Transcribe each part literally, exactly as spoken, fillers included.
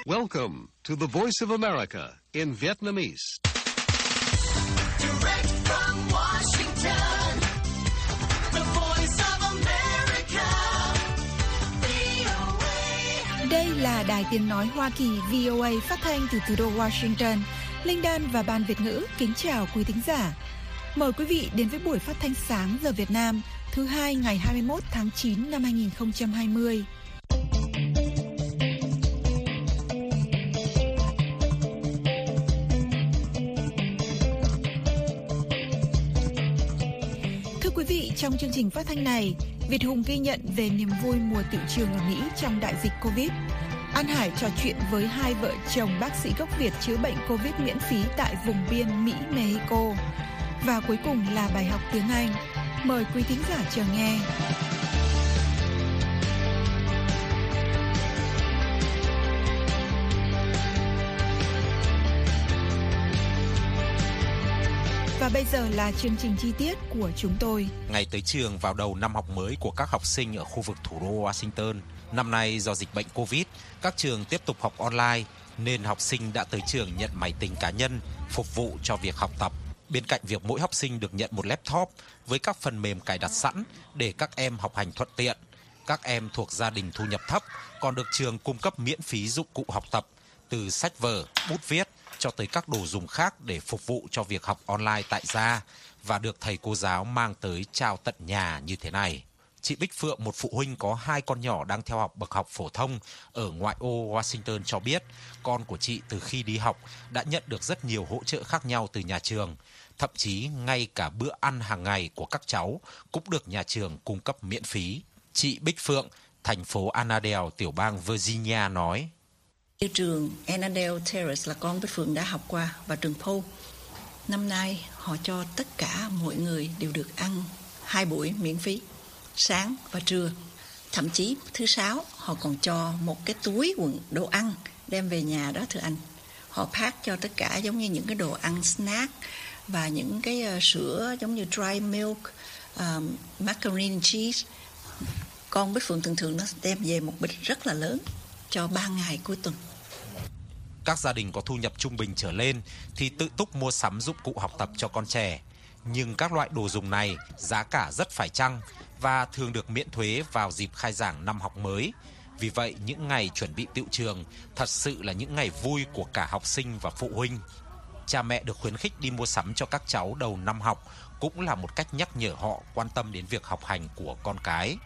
Welcome to the Voice of America in Vietnamese. Direct from Washington, the Voice of America, vê o a. Đây là Đài Tiếng Nói Hoa Kỳ vê o a phát thanh từ thủ đô Washington. Linh Đan và Ban Việt ngữ kính chào quý thính giả. Mời quý vị đến với buổi phát thanh sáng giờ Việt Nam thứ hai ngày hai mươi mốt tháng chín năm hai nghìn không trăm hai mươi. Thưa quý vị, trong chương trình phát thanh này, Việt Hùng ghi nhận về niềm vui mùa tựu trường ở Mỹ trong đại dịch Covid. An Hải trò chuyện với hai vợ chồng bác sĩ gốc Việt chữa bệnh Covid miễn phí tại vùng biên Mỹ-Mexico. Và cuối cùng là bài học tiếng Anh. Mời quý thính giả chờ nghe. Và bây giờ là chương trình chi tiết của chúng tôi. Ngày tới trường vào đầu năm học mới của các học sinh ở khu vực thủ đô Washington. Năm nay do dịch bệnh Covid, các trường tiếp tục học online nên học sinh đã tới trường nhận máy tính cá nhân phục vụ cho việc học tập. Bên cạnh việc mỗi học sinh được nhận một laptop với các phần mềm cài đặt sẵn để các em học hành thuận tiện, các em thuộc gia đình thu nhập thấp còn được trường cung cấp miễn phí dụng cụ học tập từ sách vở, bút viết cho tới các đồ dùng khác để phục vụ cho việc học online tại gia và được thầy cô giáo mang tới trao tận nhà như thế này. Chị Bích Phượng, một phụ huynh có hai con nhỏ đang theo học bậc học phổ thông ở ngoại ô Washington cho biết, con của chị từ khi đi học đã nhận được rất nhiều hỗ trợ khác nhau từ nhà trường. Thậm chí ngay cả bữa ăn hàng ngày của các cháu cũng được nhà trường cung cấp miễn phí. Chị Bích Phượng, thành phố Annandale, tiểu bang Virginia nói. Trường Annandale Terrace là con Bích Phượng đã học qua và trường Paul. Năm nay họ cho tất cả mọi người đều được ăn hai buổi miễn phí, sáng và trưa. Thậm chí thứ sáu họ còn cho một cái túi quần đồ ăn đem về nhà đó thưa anh. Họ pack cho tất cả giống như những cái đồ ăn snack và những cái uh, sữa giống như dry milk, um, macaroni and cheese. Con Bích Phượng thường thường nó đem về một bịch rất là lớn cho ba ngày cuối tuần. Các gia đình có thu nhập trung bình trở lên thì tự túc mua sắm dụng cụ học tập cho con trẻ. Nhưng các loại đồ dùng này giá cả rất phải chăng và thường được miễn thuế vào dịp khai giảng năm học mới. Vì vậy, những ngày chuẩn bị tựu trường thật sự là những ngày vui của cả học sinh và phụ huynh. Cha mẹ được khuyến khích đi mua sắm cho các cháu đầu năm học cũng là một cách nhắc nhở họ quan tâm đến việc học hành của con cái.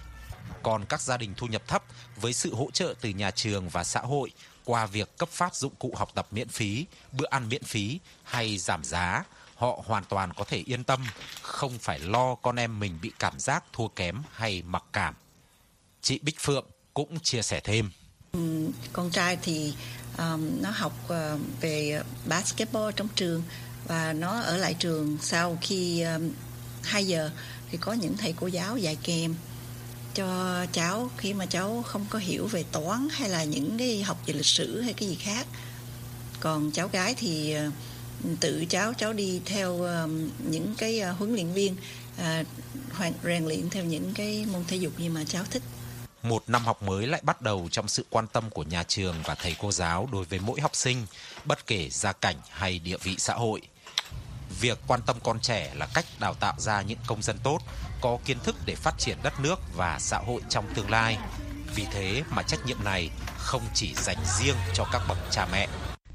Còn các gia đình thu nhập thấp với sự hỗ trợ từ nhà trường và xã hội qua việc cấp phát dụng cụ học tập miễn phí, bữa ăn miễn phí hay giảm giá, họ hoàn toàn có thể yên tâm, không phải lo con em mình bị cảm giác thua kém hay mặc cảm. Chị Bích Phượng cũng chia sẻ thêm. Ừ, con trai thì um, nó học uh, về basketball trong trường và nó ở lại trường sau khi um, hai giờ thì có những thầy cô giáo dạy kèm cho cháu khi mà cháu không có hiểu về toán hay là những cái học về lịch sử hay cái gì khác. Còn cháu gái thì uh, tự cháu cháu đi theo um, những cái uh, huấn luyện viên uh, rèn luyện theo những cái môn thể dục như mà cháu thích. Một năm học mới lại bắt đầu trong sự quan tâm của nhà trường và thầy cô giáo đối với mỗi học sinh, bất kể gia cảnh hay địa vị xã hội. Việc quan tâm con trẻ là cách đào tạo ra những công dân tốt, có kiến thức để phát triển đất nước và xã hội trong tương lai. Vì thế mà trách nhiệm này không chỉ dành riêng cho các bậc cha mẹ.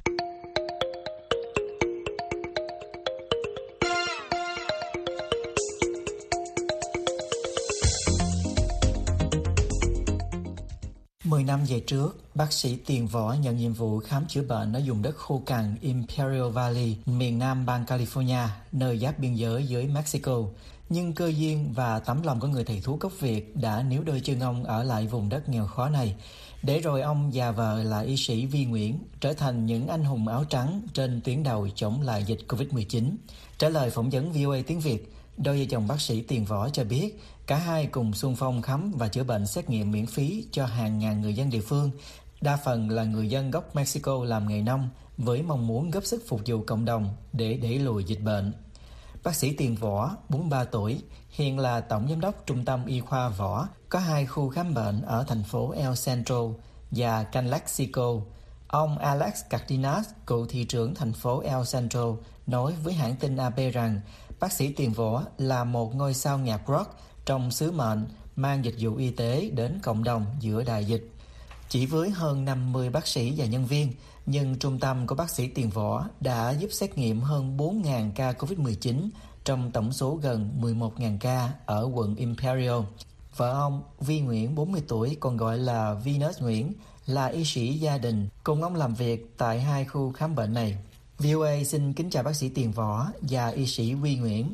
Mười năm về trước, bác sĩ Tiền Võ nhận nhiệm vụ khám chữa bệnh ở vùng đất khô cằn Imperial Valley, miền nam bang California, nơi giáp biên giới với Mexico. Nhưng cơ duyên và tấm lòng của người thầy thuốc gốc Việt đã níu đôi chân ông ở lại vùng đất nghèo khó này. Để rồi ông và vợ là y sĩ Vi Nguyễn trở thành những anh hùng áo trắng trên tuyến đầu chống lại dịch covid mười chín. Trả lời phỏng vấn vê o a tiếng Việt, đôi vợ chồng bác sĩ Tiền Võ cho biết cả hai cùng xung phong khám và chữa bệnh xét nghiệm miễn phí cho hàng ngàn người dân địa phương, đa phần là người dân gốc Mexico làm nghề nông, với mong muốn góp sức phục vụ cộng đồng để đẩy lùi dịch bệnh. Bác sĩ Tiền Võ, bốn mươi ba tuổi, hiện là tổng giám đốc trung tâm y khoa Võ, có hai khu khám bệnh ở thành phố El Centro và Calexico. Ông Alex Cardenas, cựu thị trưởng thành phố El Centro, nói với hãng tin a pê rằng bác sĩ Tiền Võ là một ngôi sao nhạc rock trong sứ mệnh mang dịch vụ y tế đến cộng đồng giữa đại dịch. Chỉ với hơn năm mươi bác sĩ và nhân viên, nhưng trung tâm của bác sĩ Tiền Võ đã giúp xét nghiệm hơn bốn nghìn ca covid mười chín trong tổng số gần mười một nghìn ca ở quận Imperial. Vợ ông, Vi Nguyễn, bốn mươi tuổi, còn gọi là Venus Nguyễn, là y sĩ gia đình, cùng ông làm việc tại hai khu khám bệnh này. vê o a xin kính chào bác sĩ Tiền Võ và y sĩ Vi Nguyễn.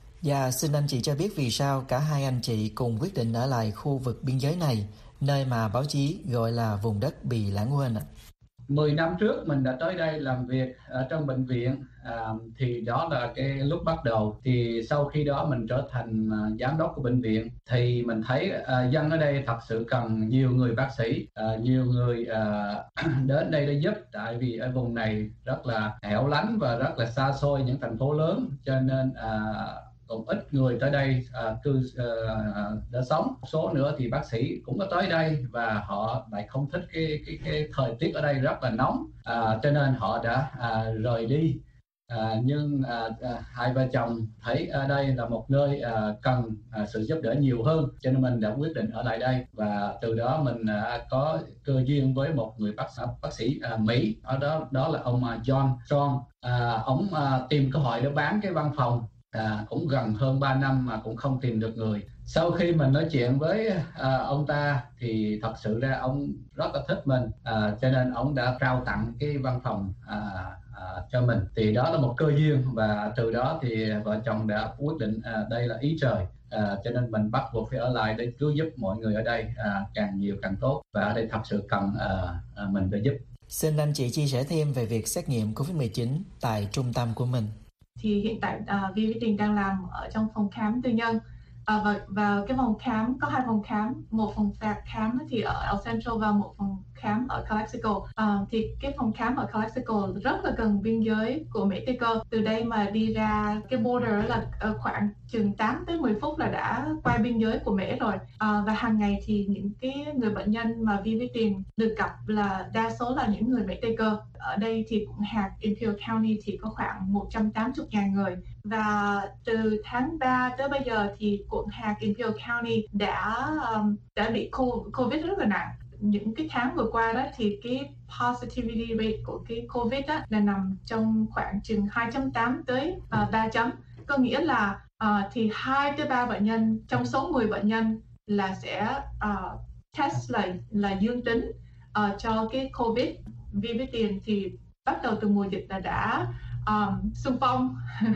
Và xin anh chị cho biết vì sao cả hai anh chị cùng quyết định ở lại khu vực biên giới này, nơi mà báo chí gọi là vùng đất bị lãng quên ạ. mười năm trước mình đã tới đây làm việc ở trong bệnh viện, à, thì đó là cái lúc bắt đầu. Thì sau khi đó mình trở thành à, giám đốc của bệnh viện, thì mình thấy à, dân ở đây thật sự cần nhiều người bác sĩ, à, nhiều người à, đến đây để giúp. Tại vì ở vùng này rất là hẻo lánh và rất là xa xôi những thành phố lớn, cho nên à, còn ít người tới đây à, cư à, đã sống. Số nữa thì bác sĩ cũng có tới đây và họ lại không thích cái cái cái thời tiết ở đây rất là nóng, à, cho nên họ đã à, rời đi. À, nhưng à, à, hai vợ chồng thấy ở đây là một nơi à, cần à, sự giúp đỡ nhiều hơn, cho nên mình đã quyết định ở lại đây. Và từ đó mình à, có cơ duyên với một người bác sĩ, bác sĩ à, Mỹ ở đó, đó là ông à, John Strong. À, ông à, tìm cơ hội để bán cái văn phòng. À, cũng gần hơn ba năm mà cũng không tìm được người. Sau khi mình nói chuyện với à, ông ta thì thật sự ra ông rất là thích mình, à, cho nên ông đã trao tặng cái văn phòng à, à, cho mình. Thì đó là một cơ duyên, và từ đó thì vợ chồng đã quyết định à, đây là ý trời, à, cho nên mình bắt buộc phải ở lại để cứu giúp mọi người ở đây, à, càng nhiều càng tốt, và ở đây thật sự cần à, à, mình để giúp. Xin anh chị chia sẻ thêm về việc xét nghiệm covid mười chín tại trung tâm của mình. Thì hiện tại uh, Vi với Tình đang làm ở trong phòng khám tư nhân, uh, và, và cái phòng khám có hai phòng khám, một phòng khám thì ở El Centro và một phòng khám ở Calexico. Uh, thì cái phòng khám ở Calexico rất là gần biên giới của Mexico. Từ đây mà đi ra cái border là uh, khoảng chừng tám tới mười phút là đã qua biên giới của Mỹ rồi. Uh, và hàng ngày thì những cái người bệnh nhân mà Vi với Tình được gặp là đa số là những người Mexico. Ở đây thì quận hạt Imperial County thì có khoảng một trăm tám mươi nghìn người. Và từ tháng ba tới bây giờ thì quận hạt Imperial County đã um, đã bị COVID rất là nặng. Những cái tháng vừa qua đó thì cái positivity rate của cái COVID đó là nằm trong khoảng chừng hai chấm tám tới uh, ba chấm. Có nghĩa là uh, thì hai tới ba bệnh nhân trong số mười bệnh nhân là sẽ uh, test là, là dương tính uh, cho cái COVID. Vi với Tiền thì bắt đầu từ mùa dịch là đã um, xung phong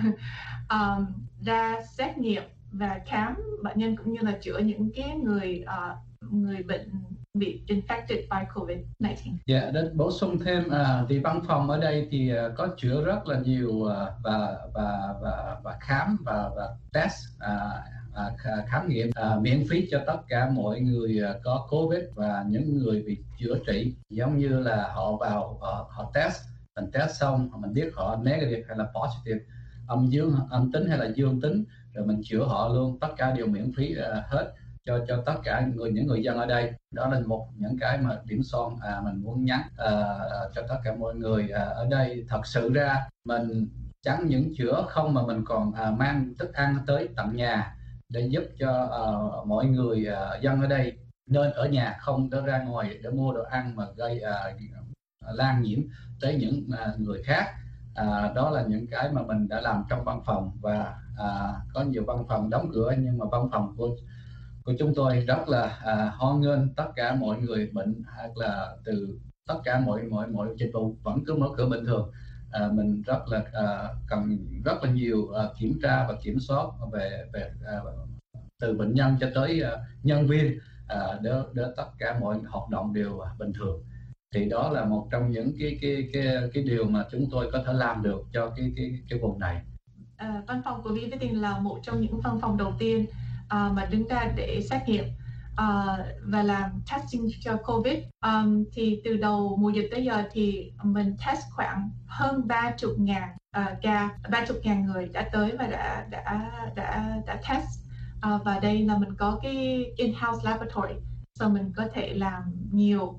um, ra xét nghiệm và khám bệnh nhân cũng như là chữa những cái người uh, người bệnh bị infected by covid mười chín. Dạ, yeah, để bổ sung thêm à, thì văn phòng ở đây thì uh, có chữa rất là nhiều uh, và và và và khám và và test uh, uh, khám nghiệm uh, miễn phí cho tất cả mọi người uh, có covid và những người bị chữa trị. Giống như là họ vào uh, họ test, mình test xong mình biết họ negative hay là positive, âm dương âm tính hay là dương tính, rồi mình chữa họ luôn, tất cả đều miễn phí uh, hết cho cho tất cả người những người dân ở đây. Đó là một những cái mà điểm son à, mình muốn nhắn à, cho tất cả mọi người à, ở đây. Thật sự ra mình chẳng những chữa không mà mình còn à, mang thức ăn tới tận nhà để giúp cho à, mọi người à, dân ở đây nên ở nhà, không có ra ngoài để mua đồ ăn mà gây à, lan nhiễm tới những à, người khác. À, đó là những cái mà mình đã làm trong văn phòng, và à, có nhiều văn phòng đóng cửa nhưng mà văn phòng của của chúng tôi rất là à, hoan nghênh tất cả mọi người bệnh, hay là từ tất cả mọi mọi mọi dịch vụ vẫn cứ mở cửa bình thường. À, mình rất là à, cần rất là nhiều à, kiểm tra và kiểm soát về về à, từ bệnh nhân cho tới à, nhân viên à, để để tất cả mọi hoạt động đều à, bình thường. Thì đó là một trong những cái cái cái cái điều mà chúng tôi có thể làm được cho cái cái cái vùng này. À, văn phòng của Vi với Tình là một trong những văn phòng đầu tiên Uh, mà đứng ra để xét nghiệm uh, và làm testing cho COVID. Um, thì từ đầu mùa dịch tới giờ thì mình test khoảng hơn ba mươi ngàn uh, ca, ba mươi ngàn người đã tới và đã đã đã đã test. Uh, và đây là mình có cái in-house laboratory, so mình có thể làm nhiều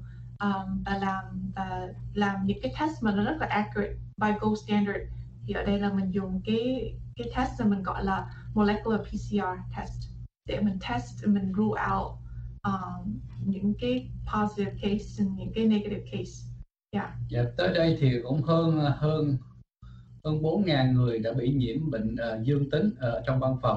um, và làm và làm những cái test mà nó rất là accurate by gold standard. Thì ở đây là mình dùng cái cái test mà mình gọi là molecular pê xê rờ test để mình test, mình rule out um, những cái positive case and những cái negative case. Yeah. Dạ, tới đây thì cũng hơn hơn hơn bốn nghìn người đã bị nhiễm bệnh uh, dương tính ở trong văn phòng,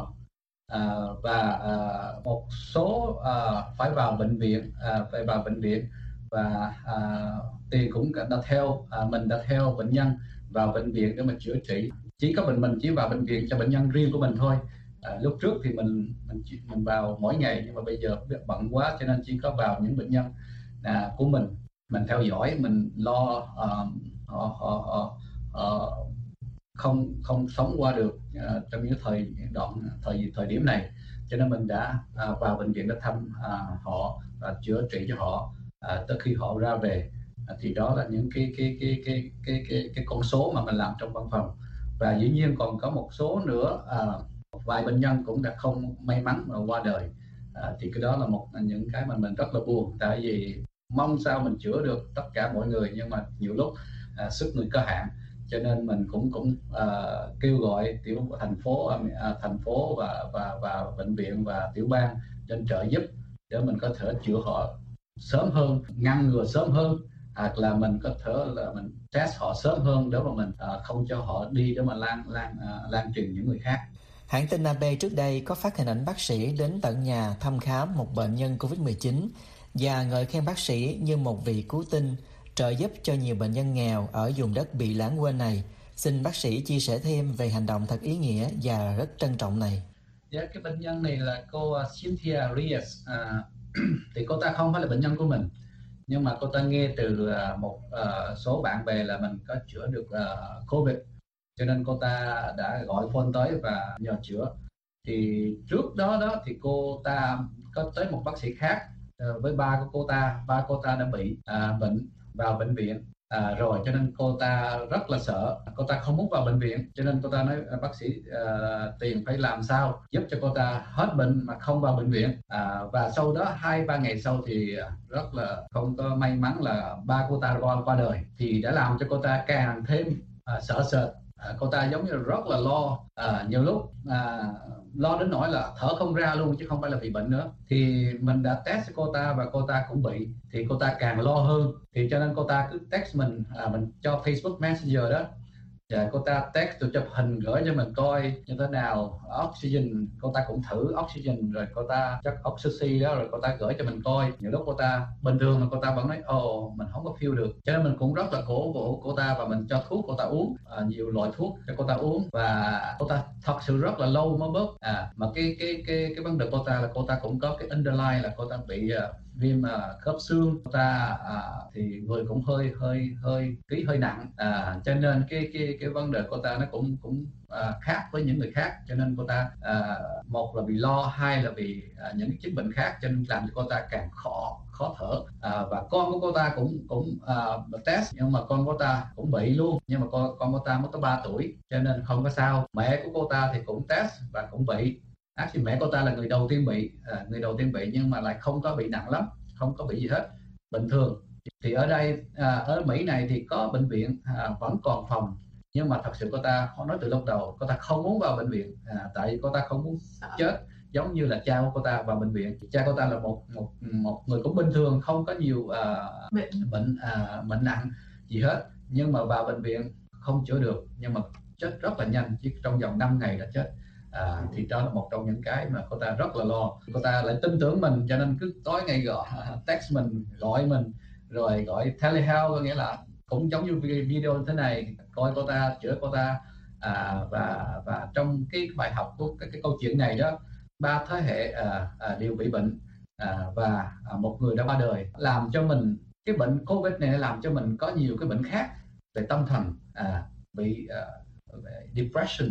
uh, và uh, một số uh, phải vào bệnh viện, uh, phải vào bệnh viện và uh, thì cũng đã theo uh, mình đã theo bệnh nhân vào bệnh viện để mà chữa trị. Chỉ có bệnh mình chỉ vào bệnh viện cho bệnh nhân riêng của mình thôi. À, lúc trước thì mình mình mình vào mỗi ngày, nhưng mà bây giờ bận quá cho nên chỉ có vào những bệnh nhân à, của mình mình theo dõi, mình lo uh, họ, họ, họ, họ không không sống qua được uh, trong những thời đoạn thời thời điểm này, cho nên mình đã uh, vào bệnh viện để thăm uh, họ và chữa trị cho họ uh, tới khi họ ra về. Uh, thì đó là những cái cái cái cái cái cái cái con số mà mình làm trong văn phòng. Và dĩ nhiên còn có một số nữa, uh, một vài bệnh nhân cũng đã không may mắn mà qua đời. À, thì cái đó là một những cái mà mình rất là buồn, tại vì mong sao mình chữa được tất cả mọi người, nhưng mà nhiều lúc à, sức người có hạn, cho nên mình cũng cũng à, kêu gọi tiểu thành phố à, thành phố và và và bệnh viện và tiểu bang trên trợ giúp để mình có thể chữa họ sớm hơn, ngăn ngừa sớm hơn, hoặc là mình có thể là mình test họ sớm hơn để mà mình à, không cho họ đi để mà lan lan à, lan truyền những người khác. Hãng tin a pê trước đây có phát hình ảnh bác sĩ đến tận nhà thăm khám một bệnh nhân covid mười chín và ngợi khen bác sĩ như một vị cứu tinh, trợ giúp cho nhiều bệnh nhân nghèo ở vùng đất bị lãng quên này. Xin bác sĩ chia sẻ thêm về hành động thật ý nghĩa và rất trân trọng này. Dạ, cái bệnh nhân này là cô Cynthia Reyes. À, thì cô ta không phải là bệnh nhân của mình, nhưng mà cô ta nghe từ một uh, số bạn bè là mình có chữa được uh, Covid, cho nên cô ta đã gọi phone tới và nhờ chữa. Thì trước đó đó thì cô ta có tới một bác sĩ khác uh, với ba của cô ta, ba cô ta đã bị uh, bệnh vào bệnh viện à, rồi, cho nên cô ta rất là sợ, cô ta không muốn vào bệnh viện, cho nên cô ta nói bác sĩ uh, Tiền phải làm sao giúp cho cô ta hết bệnh mà không vào bệnh viện. À, và sau đó hai ba ngày sau thì rất là không có may mắn là ba cô ta qua qua đời, thì đã làm cho cô ta càng thêm uh, sợ sệt. À, cô ta giống như là rất là lo, à, nhiều lúc à, lo đến nỗi là thở không ra luôn, chứ không phải là bị bệnh nữa. Thì mình đã test cô ta và cô ta cũng bị, thì cô ta càng lo hơn, thì cho nên cô ta cứ text mình, à, mình cho Facebook Messenger đó, và cô ta text tôi chụp hình gửi cho mình coi như thế nào, oxygen, cô ta cũng thử oxygen, rồi cô ta chắc oxy đó, rồi cô ta gửi cho mình coi. Nhiều lúc cô ta bình thường mà cô ta vẫn nói ồ oh, mình không có feel được, cho nên mình cũng rất là cổ vũ cô ta và mình cho thuốc cô ta uống, à, nhiều loại thuốc cho cô ta uống, và cô ta thật sự rất là lâu mới bớt. À, mà cái cái cái cái vấn đề cô ta là cô ta cũng có cái underline là cô ta bị uh, viêm uh, khớp xương, cô ta uh, thì người cũng hơi hơi hơi ký hơi nặng, à, cho nên cái cái cái vấn đề cô ta nó cũng cũng uh, khác với những người khác, cho nên cô ta uh, một là bị lo, hai là bị uh, những cái chứng bệnh khác, cho nên làm cho cô ta càng khó khó thở. À, và con của cô ta cũng cũng uh, test, nhưng mà con cô ta cũng bị luôn, nhưng mà con con cô ta mới có ba tuổi cho nên không có sao. Mẹ của cô ta thì cũng test và cũng bị. Actually mẹ cô ta là người đầu tiên bị, à, người đầu tiên bị nhưng mà lại không có bị nặng lắm, không có bị gì hết, bình thường. Thì ở đây à, ở Mỹ này thì có bệnh viện à, vẫn còn phòng, nhưng mà thật sự cô ta, họ nói từ lúc đầu cô ta không muốn vào bệnh viện, à, tại vì cô ta không muốn chết giống như là cha của cô ta vào bệnh viện. Cha cô ta là một một một người cũng bình thường, không có nhiều à, bệnh bệnh à, bệnh nặng gì hết, nhưng mà vào bệnh viện không chữa được, nhưng mà chết rất là nhanh, chỉ trong vòng năm ngày đã chết. À, thì đó là một trong những cái mà cô ta rất là lo. Cô ta lại tin tưởng mình, cho nên cứ tối ngày gọi text mình, gọi mình, rồi gọi telehealth, có nghĩa là cũng giống như video như thế này, coi cô ta, chữa cô ta. À, và và trong cái bài học của cái, cái câu chuyện này đó, ba thế hệ à, à, đều bị bệnh, à, và à, một người đã qua đời, làm cho mình cái bệnh Covid này làm cho mình có nhiều cái bệnh khác về tâm thần, à, bị uh, depression,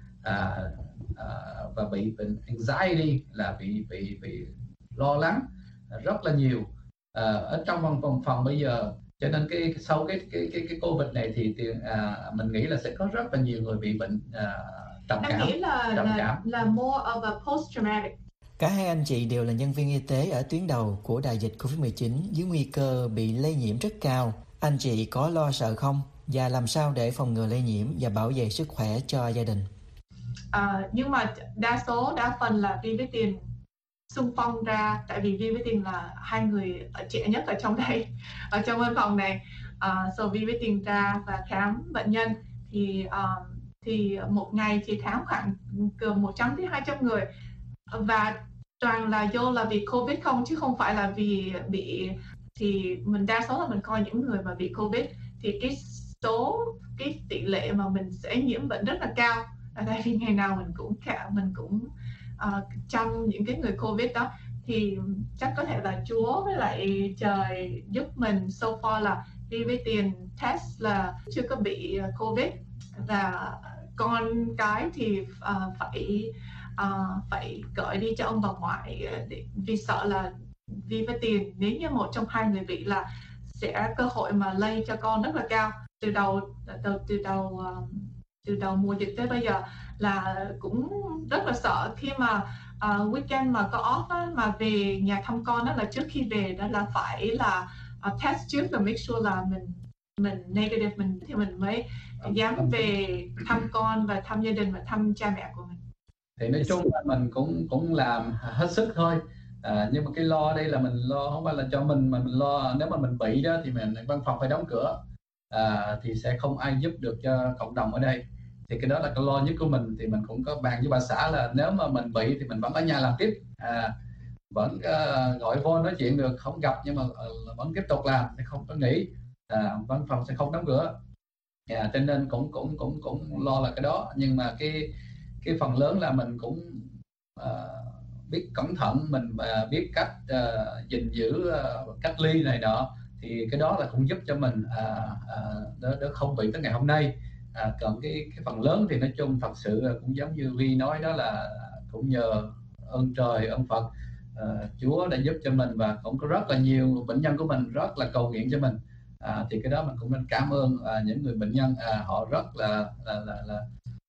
à, à, và bị bệnh anxiety là bị bị bị lo lắng rất là nhiều à, ở trong văn phòng phòng bây giờ. Cho nên cái sau cái cái cái cái Covid này thì, thì à, mình nghĩ là sẽ có rất là nhiều người bị bệnh à, trầm cảm. Em nghĩ là trầm là, cảm là more of a post traumatic. Cả hai anh chị đều là nhân viên y tế ở tuyến đầu của đại dịch covid mười chín dưới nguy cơ bị lây nhiễm rất cao. Anh chị có lo sợ không? Và làm sao để phòng ngừa lây nhiễm và bảo vệ sức khỏe cho gia đình? À, nhưng mà đa số, đa phần là Vi với Tiền xung phong ra, tại vì Vi với Tiền là hai người trẻ nhất ở trong đây, ở trong văn phòng này. Uh, so Vi với Tiền ra và khám bệnh nhân thì uh, thì một ngày thì khám khoảng từ một trăm đến hai trăm người, và toàn là vô là vì Covid không, chứ không phải là vì bị, thì mình đa số là mình coi những người mà bị Covid thì cái số, cái tỷ lệ mà mình sẽ nhiễm bệnh rất là cao, là tại vì ngày nào mình cũng cả mình cũng uh, chăm những cái người Covid đó, thì chắc có thể là Chúa với lại trời giúp mình. So far là đi với Tiền test là chưa có bị Covid, và con cái thì uh, phải uh, phải gửi đi cho ông bà ngoại để, vì sợ là Vi với Tiền nếu như một trong hai người bị là sẽ cơ hội mà lây cho con rất là cao. Từ đầu từ, từ đầu uh, từ đầu mùa dịch tới bây giờ là cũng rất là sợ khi mà uh, weekend mà có off á, mà về nhà thăm con đó, là trước khi về đó là phải là uh, test trước và make sure là mình mình negative, mình thì mình mới dám về thăm con và thăm gia đình và thăm cha mẹ của mình. Thì nói chung là mình cũng cũng làm hết sức thôi. À, nhưng mà cái lo đây là mình lo không phải là cho mình, mà mình lo nếu mà mình bị đó thì mình văn phòng phải đóng cửa, à, thì sẽ không ai giúp được cho cộng đồng ở đây. Thì cái đó là cái lo nhất của mình. Thì mình cũng có bàn với bà xã là nếu mà mình bị thì mình vẫn ở nhà làm tiếp, à, vẫn uh, gọi vô nói chuyện được, không gặp nhưng mà uh, vẫn tiếp tục làm, thì không có nghỉ, à, văn phòng sẽ không đóng cửa. À, cho nên cũng cũng cũng cũng lo là cái đó. Nhưng mà cái cái phần lớn là mình cũng uh, biết cẩn thận, mình uh, biết cách uh, gìn giữ uh, cách ly này nọ, thì cái đó là cũng giúp cho mình uh, uh, đỡ, đỡ không bị tới ngày hôm nay. À, còn cái cái phần lớn thì nói chung thật sự cũng giống như Vi nói đó, là cũng nhờ ơn trời ơn Phật, uh, Chúa đã giúp cho mình, và cũng có rất là nhiều bệnh nhân của mình rất là cầu nguyện cho mình. À, thì cái đó mình cũng nên cảm ơn à, những người bệnh nhân, à, họ rất là là là là,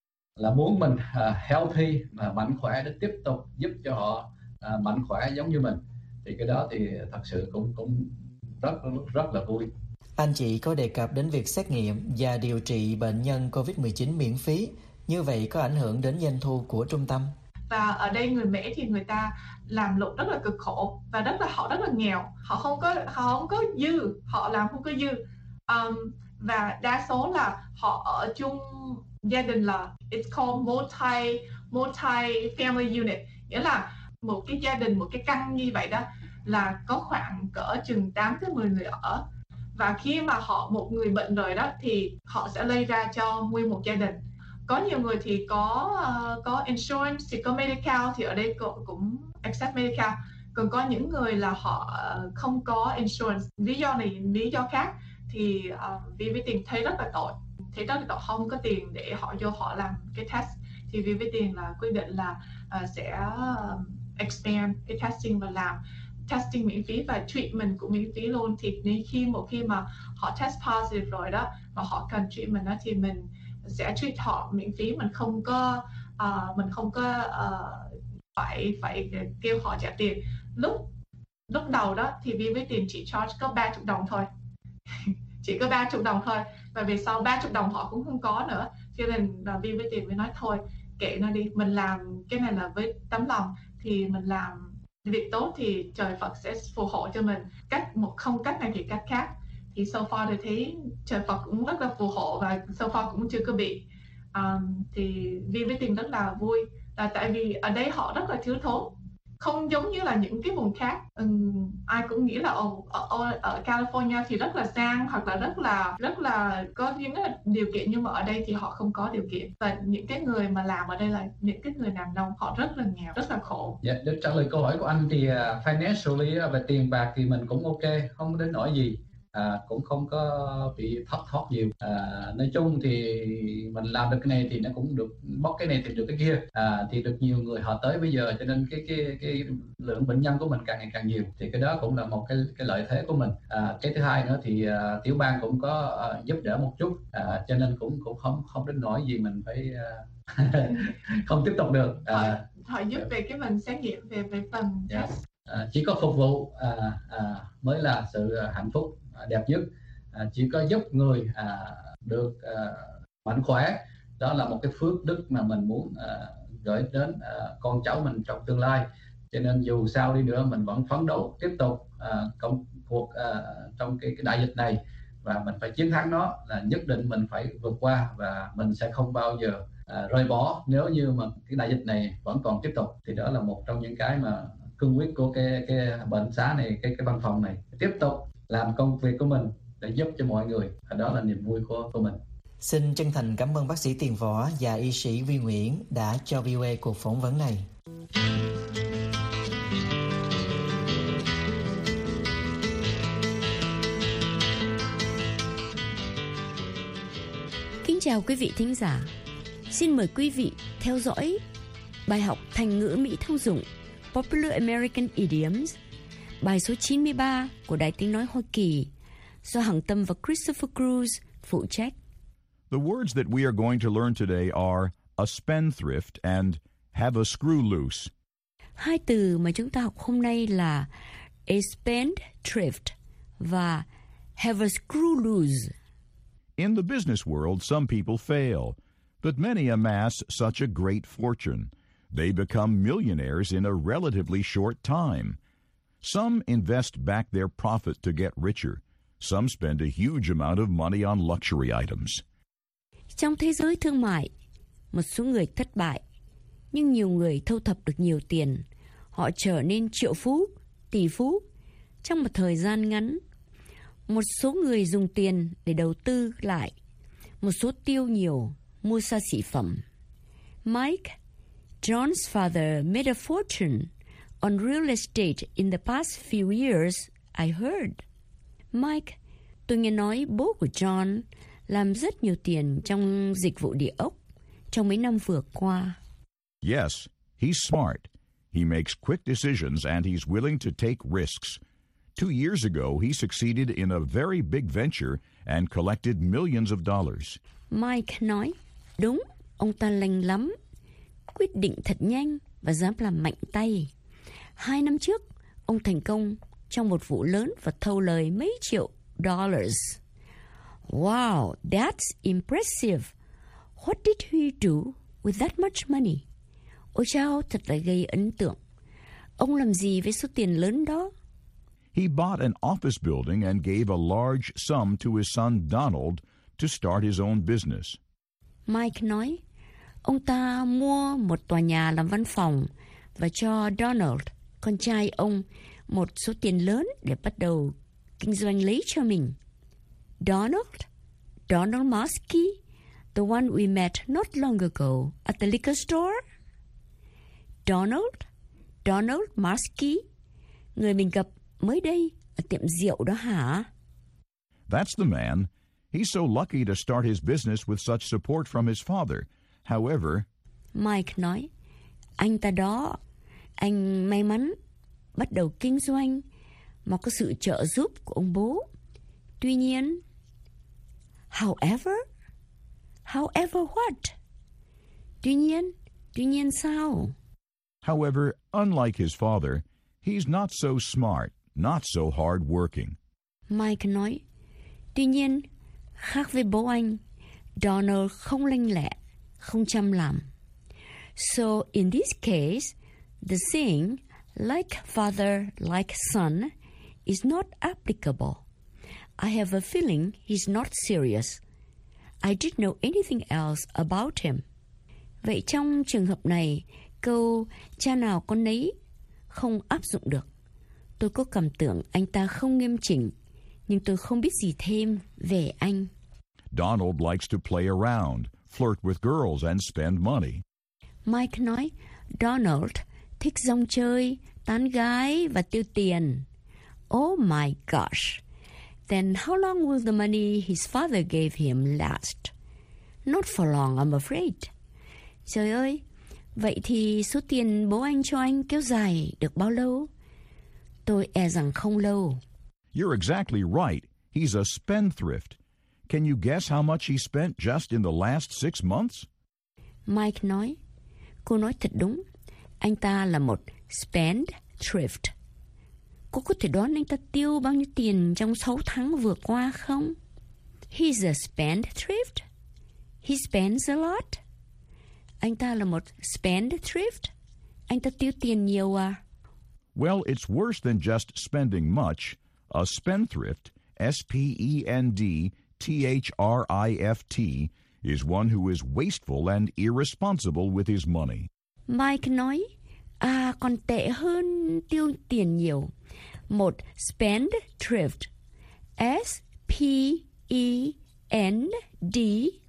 là muốn mình à, healthy, mà mạnh khỏe để tiếp tục giúp cho họ à, mạnh khỏe giống như mình. Thì cái đó thì thật sự cũng cũng rất rất là vui. Anh chị có đề cập đến việc xét nghiệm và điều trị bệnh nhân covid mười chín miễn phí, như vậy có ảnh hưởng đến doanh thu của trung tâm? Và ở đây người Mỹ thì người ta làm lụng rất là cực khổ, và rất là họ rất là nghèo, họ không có họ không có dư, họ làm không có dư, um, và đa số là họ ở chung gia đình, là it's called multi multi family unit, nghĩa là một cái gia đình, một cái căn như vậy đó là có khoảng cỡ chừng tám tới mười người ở, và khi mà họ một người bệnh rồi đó thì họ sẽ lây ra cho nguyên một gia đình. Có nhiều người thì có uh, có insurance, thì có medical, thì ở đây cũng, cũng accept medical. Còn có những người là họ uh, không có insurance, lý do này lý do khác, thì uh, Vi với Tiền thấy rất là tội, thấy rất là tội, không có tiền để họ vô họ làm cái test, thì Vi với Tiền là quyết định là uh, sẽ uh, expand cái testing và làm testing miễn phí và treatment cũng miễn phí luôn. Thì nếu khi một khi mà họ test positive rồi đó mà họ cần treatment đó thì mình sẽ treat họ miễn phí, mình không có uh, mình không có uh, phải phải kêu họ trả tiền. Lúc lúc đầu đó thì Vi với Tiền chỉ charge có ba mươi đồng thôi, chỉ có ba mươi đồng thôi, và về sau ba mươi đồng họ cũng không có nữa, cho nên là Vi với Tiền mới nói thôi kệ nó đi, mình làm cái này là với tấm lòng, thì mình làm việc tốt thì trời Phật sẽ phù hộ cho mình, cách một không cách này thì cách khác. Thì so far thì thấy trời Phật cũng rất là phù hộ, và so far cũng chưa có bị. Um, thì Vi với Tiền rất là vui, là tại vì ở đây họ rất là thiếu thốn, không giống như là những cái vùng khác. Um, ai cũng nghĩ là ở, ở, ở California thì rất là sang, hoặc là rất là rất là có những điều kiện, nhưng mà ở đây thì họ không có điều kiện, và những cái người mà làm ở đây là những cái người làm nông, họ rất là nghèo, rất là khổ. Dạ, để trả lời câu hỏi của anh thì uh, financially về tiền bạc thì mình cũng ok, không đến nỗi gì. À, cũng không có bị thất thoát nhiều. À, nói chung thì mình làm được cái này thì nó cũng được, bóc cái này thì được cái kia, à, thì được nhiều người họ tới bây giờ, cho nên cái cái cái lượng bệnh nhân của mình càng ngày càng nhiều, thì cái đó cũng là một cái cái lợi thế của mình. À, cái thứ hai nữa thì uh, tiểu bang cũng có uh, giúp đỡ một chút, à, cho nên cũng cũng không không đến nỗi gì mình phải uh, không tiếp tục được. À, họ giúp về cái phần xét nghiệm về về phần Yes. test. À, chỉ có phục vụ à, à, mới là sự à, hạnh phúc à, đẹp nhất. À, chỉ có giúp người à, được à, mạnh khỏe, đó là một cái phước đức mà mình muốn à, gửi đến à, con cháu mình trong tương lai. Cho nên dù sao đi nữa mình vẫn phấn đấu tiếp tục à, công cuộc à, trong cái, cái đại dịch này, và mình phải chiến thắng nó, là nhất định mình phải vượt qua, và mình sẽ không bao giờ à, rời bỏ nếu như mà cái đại dịch này vẫn còn tiếp tục. Thì đó là một trong những cái mà cương quyết của cái cái bệnh xá này, cái cái văn phòng này, tiếp tục làm công việc của mình để giúp cho mọi người, và đó là niềm vui của của mình. Xin chân thành cảm ơn bác sĩ Tiền Võ và y sĩ Vi Nguyễn đã cho vê o a cuộc phỏng vấn này. Kính chào quý vị thính giả. Xin mời quý vị theo dõi bài học thành ngữ Mỹ thông dụng Popular American Idioms, bài số chín mươi ba của Đài Tiếng Nói Hoa Kỳ do Hằng Tâm và Christopher Cruz phụ trách. The words that we are going to learn today are a spendthrift and have a screw loose. Hai từ mà chúng ta học hôm nay là a spendthrift và have a screw loose. In the business world, some people fail, but many amass such a great fortune. They become millionaires in a relatively short time. Some invest back their profit to get richer. Some spend a huge amount of money on luxury items. Trong thế giới thương mại, một số người thất bại, nhưng nhiều người thâu thập được nhiều tiền. Họ trở nên triệu phú, tỷ phú trong một thời gian ngắn. Một số người dùng tiền để đầu tư lại, một số tiêu nhiều, mua xa xỉ phẩm. Mike, John's father made a fortune on real estate in the past few years, I heard. Mike, tôi nghe nói bố của John làm rất nhiều tiền trong dịch vụ địa ốc trong mấy năm vừa qua. Yes, he's smart. He makes quick decisions and he's willing to take risks. Two years ago, he succeeded in a very big venture and collected millions of dollars. Mike nói, đúng, ông ta lanh lắm, quyết định thật nhanh và dám làm mạnh tay. Hai năm trước, ông thành công trong một vụ lớn và thâu lời mấy triệu dollars. Wow, that's impressive. What did he do with that much money? Ôi chao, thật là gây ấn tượng. Ông làm gì với số tiền lớn đó? He bought an office building and gave a large sum to his son Donald to start his own business. Mike nói, ông ta mua một tòa nhà làm văn phòng và cho Donald, con trai ông, một số tiền lớn để bắt đầu kinh doanh lấy cho mình. Donald? Donald Muskie? The one we met not long ago at the liquor store? Donald? Donald Muskie? Người mình gặp mới đây ở tiệm rượu đó hả? That's the man. He's so lucky to start his business with such support from his father. However, Mike nói, anh ta đó, anh may mắn bắt đầu kinh doanh mà có sự trợ giúp của ông bố. Tuy nhiên, however, however what? Tuy nhiên, tuy nhiên sao? however, unlike his father, he's not so smart, not so hard-working. Mike nói, tuy nhiên, khác với bố anh, Donald không lanh lẹ, không chăm làm. So in this case, the saying, like father, like son, is not applicable. I have a feeling he's not serious. I didn't know anything else about him. Vậy trong trường hợp này, câu cha nào con nấy không áp dụng được. Tôi có cảm tưởng anh ta không nghiêm chỉnh, nhưng tôi không biết gì thêm về anh. Donald likes to play around, flirt with girls, and spend money. Mike nói, Donald thích rong chơi, tán gái và tiêu tiền. Oh my gosh. Then how long will the money his father gave him last? Not for long, I'm afraid. Trời ơi, vậy thì số tiền bố anh cho anh kéo dài được bao lâu? Tôi e rằng không lâu. You're exactly right. He's a spendthrift. Can you guess how much he spent just in the last six months? Mike nói, cô nói thật đúng. Anh ta là một spendthrift. Cô có thể đoán anh ta tiêu bao nhiêu tiền trong sáu tháng vừa qua không? He's a spendthrift. He spends a lot. Anh ta là một spendthrift. Anh ta tiêu tiền nhiều à? Well, it's worse than just spending much. A spendthrift, S P E N D T H R I F T, is one who is wasteful and irresponsible with his money. Mike nói, à còn tệ hơn tiêu tiền nhiều. Một spendthrift, S P E N D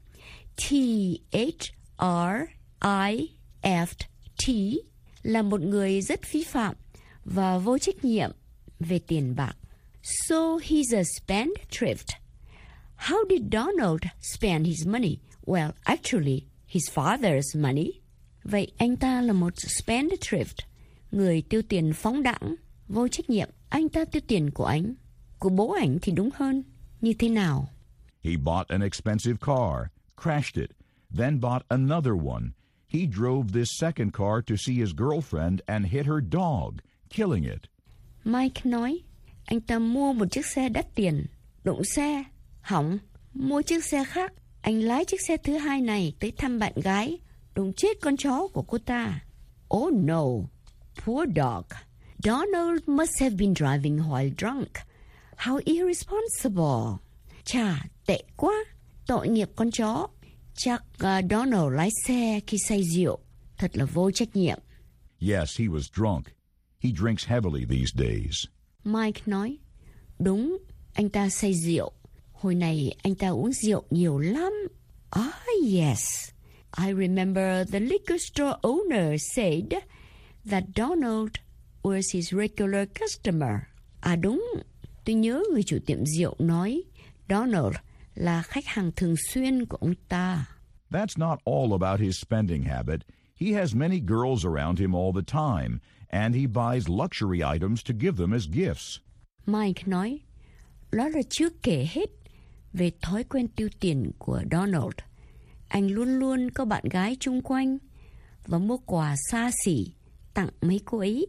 T H R I F T, là một người rất phí phạm và vô trách nhiệm về tiền bạc. So he's a spendthrift. How did Donald spend his money? Well, actually, his father's money. Vậy anh ta là một spendthrift, người tiêu tiền phóng đãng, vô trách nhiệm. Anh ta tiêu tiền của anh, của bố ảnh thì đúng hơn. Như thế nào? He bought an expensive car, crashed it, then bought another one. He drove this second car to see his girlfriend and hit her dog, killing it. Mike nói, anh ta mua một chiếc xe đắt tiền, đụng xe, hỏng, mua chiếc xe khác. Anh lái chiếc xe thứ hai này tới thăm bạn gái, đụng chết con chó của cô ta. Oh no, poor dog. Donald must have been driving while drunk. How irresponsible. Chà, tệ quá, tội nghiệp con chó. Chắc uh, Donald lái xe khi say rượu, thật là vô trách nhiệm. Yes, he was drunk. He drinks heavily these days. Mike nói, đúng, anh ta say rượu. Hồi này anh ta uống rượu nhiều lắm. Ah, yes. I remember the liquor store owner said that Donald was his regular customer. À đúng, tôi nhớ người chủ tiệm rượu nói Donald là khách hàng thường xuyên của ông ta. That's not all about his spending habit. He has many girls around him all the time, and he buys luxury items to give them as gifts. Mike nói, đó là chưa kể hết về thói quen tiêu tiền của Donald. Anh luôn luôn có bạn gái chung quanh và mua quà xa xỉ tặng mấy cô ấy.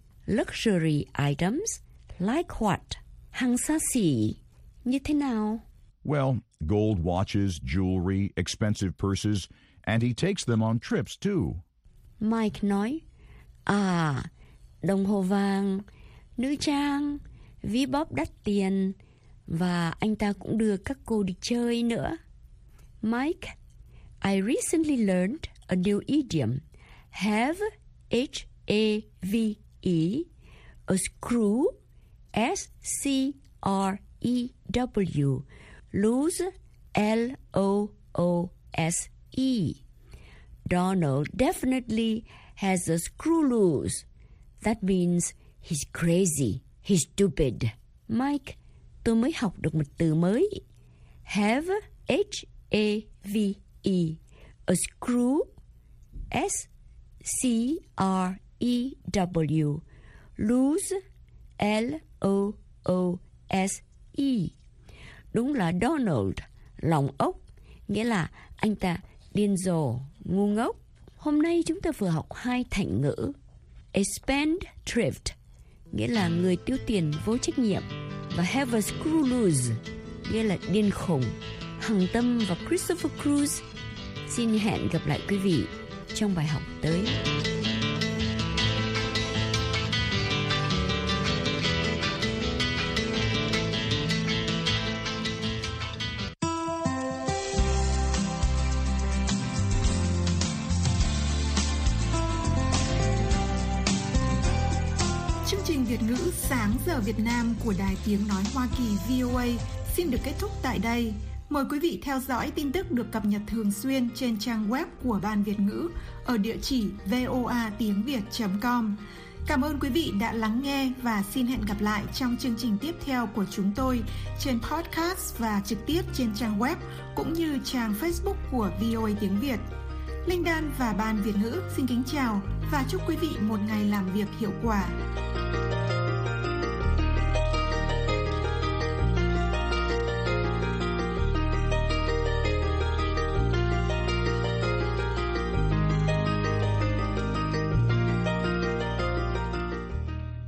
Luxury items like what? Hàng xa xỉ như thế nào? Well, gold watches, jewelry, expensive purses, and he takes them on trips too. Mike nói, à, đồng hồ vàng, nữ trang, ví bóp đắt tiền, và anh ta cũng đưa các cô đi chơi nữa. Mike, I recently learned a new idiom. Have, H A V E, a screw, S C R E W, lose, L O O S E. Donald definitely has a screw loose. That means he's crazy, he's stupid. Mike, tôi mới học được một từ mới. Have, H A V E, a screw, S C R E W, lose, L O O S E. Đúng là Donald, lòng ốc, nghĩa là anh ta điên rồ, ngu ngốc. Hôm nay chúng ta vừa học hai thành ngữ. A spendthrift, nghĩa là người tiêu tiền vô trách nhiệm, và have a screw loose, nghĩa là điên khùng. Hằng Tâm và Christopher Cruz xin hẹn gặp lại quý vị trong bài học tới. Chương trình Việt ngữ Sáng giờ Việt Nam của Đài Tiếng Nói Hoa Kỳ V O A xin được kết thúc tại đây. Mời quý vị theo dõi tin tức được cập nhật thường xuyên trên trang web của Ban Việt ngữ ở địa chỉ voa tiếng việt chấm com. Cảm ơn quý vị đã lắng nghe và xin hẹn gặp lại trong chương trình tiếp theo của chúng tôi trên podcast và trực tiếp trên trang web cũng như trang Facebook của vê o a tiếng Việt. Linh Đan và Ban Việt ngữ xin kính chào và chúc quý vị một ngày làm việc hiệu quả.